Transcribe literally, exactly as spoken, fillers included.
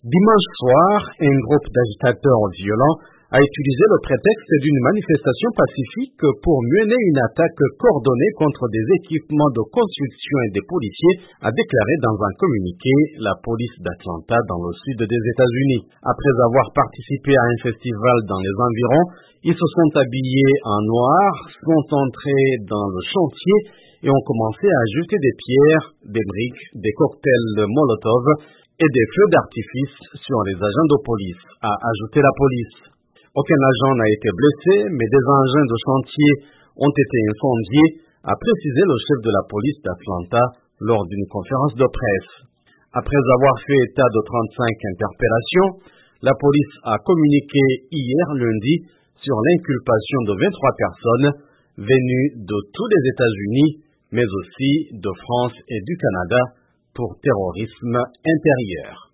Dimanche soir, un groupe d'agitateurs violents a utilisé le prétexte d'une manifestation pacifique pour mener une attaque coordonnée contre des équipements de construction et des policiers, a déclaré dans un communiqué la police d'Atlanta dans le sud des États-Unis. Après avoir participé à un festival dans les environs, ils se sont habillés en noir, sont entrés dans le chantier et ont commencé à jeter des pierres, des briques, des cocktails Molotov et des feux d'artifice sur les agents de police, a ajouté la police. Aucun agent n'a été blessé, mais des engins de chantier ont été incendiés, a précisé le chef de la police d'Atlanta lors d'une conférence de presse. Après avoir fait état de trente-cinq interpellations, la police a communiqué hier lundi sur l'inculpation de vingt-trois personnes venues de tous les États-Unis, mais aussi de France et du Canada pour terrorisme intérieur.